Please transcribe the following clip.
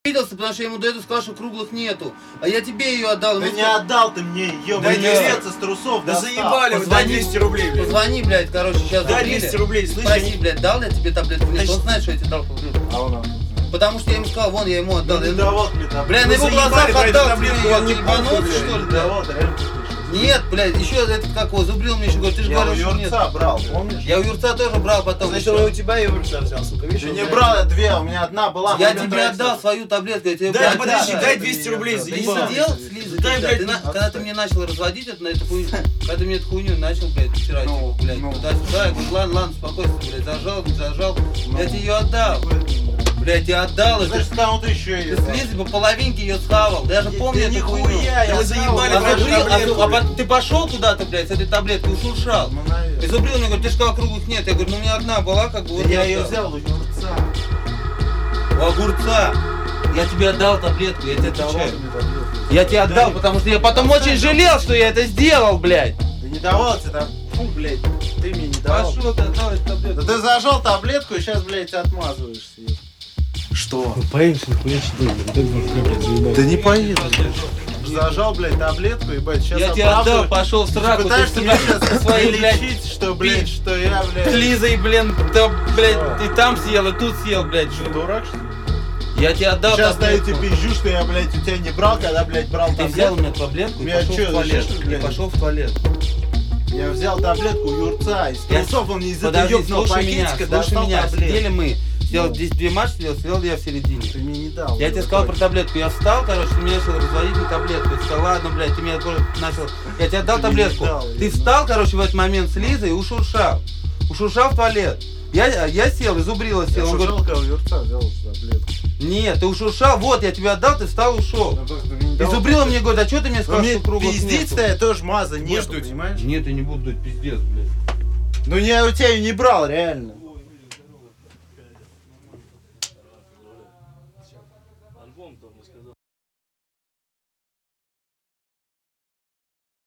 обиделся, потому что я ему до этого сказал, что круглых нету. А я тебе ее отдал. Да не отдал ты мне ее, Да блядь, с трусов Да достал. заебали вы, дай 200 рублей, блядь. Позвони, блядь, короче, сейчас Дай забили. 200 рублей, слышишь? Спроси, блядь, дал я тебе таблетку? Нет, он знает, что я тебе дал таблетку. А он Потому что я ему сказал, вон, я ему отдал. не давал мне таблетку. Бля, на его Вы глазах заебали про эту отдал таблетку, тебе, он не ебанулся, помнит, что ли, Не блядь? давал, да реально. Нет, блядь, еще этот, как его, Зубрил мне еще говорит, ты же Я у говорил, что нет. Юрца брал, помнишь? Я у Юрца тоже брал потом. Значит, еще. он у тебя и Юрца взял, сука, видишь? Ты он, не блядь. брал, я две, у меня одна была. Я мы тебе тратили. отдал свою таблетку, я тебе Дай, блядь, подожди, отдал. дай это 200 не рублей, это. Ты заебал. не сидел с Лизой, Дай, блядь, блядь, когда ты мне начал разводить это на эту хуйню, когда ты мне эту хуйню начал, блядь, вчера, Ну, блядь, ну. туда-сюда, я говорю, ладно, успокойся, блядь, зажал, не зажал, я тебе ее отдал, блядь, я отдал, это Значит, там вот еще ты есть. с Лизой по половинке ее схавал, я же помню эту хуйню. нихуя, Да вы заебали, А блядь, Зубрил, таблетку, ты пошел куда-то, блядь, с этой таблеткой, ушуршал. Ну, наверное. И Зубрил мне говорит, ты же сказал, круглых нет. Я говорю, ну у меня одна была, как бы, вот Я ее отдал. взял у Юрца. У огурца. Я тебе отдал таблетку, я тебе Давал отвечаю. ты мне таблетку. Я тебе отдал, потому что я потом очень жалел, что я это сделал, блядь. Да не давал тебе там. Фу, блядь, ты мне не давал. Пошел ты отдал эту таблетку. Да ты зажал таблетку и сейчас, блядь, отмазываешься. Что? Поимся, нихуя себе, блядь, заебал. Да не поеду. Зажал, блядь, таблетку, ебать, сейчас Я тебе отдал, пошел в сраку, ты пытаешься меня себя сейчас своей, блядь, лечить, что, блядь, что я, с блядь... Лизой, блин, да, блядь, и там съел, и тут съел, блядь. Что, дурак, что ли? Я тебе отдал Сейчас даю таблетку. тебе пизжу, что я, блядь, у тебя не брал, когда, блядь, брал Ты взял у таблетку. меня таблетку и Меня пошел чё, в туалет. слышишь, И блядь? пошел в туалет. Я взял таблетку у Юрца, из Я- трусов он из этого Подожди, ёбного слушай меня, пакетика слушай достал меня. Сидели таблетку. мы, сделал Ну. здесь две матчи, съел я в середине. Ты мне не дал. Я тебе сказал про таблетку, я встал, короче, ты меня начал разводить на таблетку. Я сказал, ладно, блядь, ты меня начал... Я тебе отдал Ты мне не таблетку. дал, Ты я встал, короче, в этот момент с Лизой и ушуршал. Ушуршал в туалет. Я сел, изубрила Я сел. Он говорит, жалко, у Юрца взял таблетку. нет, ты ушуршал, вот, я тебе отдал, ты встал, ушел. Изубрила мне говорит, а что ты мне сказал, Мне что круглых пиздить-то нету? я тоже маза Будешь нету, дуть? понимаешь? Нет, я не буду дуть, пиздец, блядь. Ну я у тебя и не брал, реально. Альбом там сказал.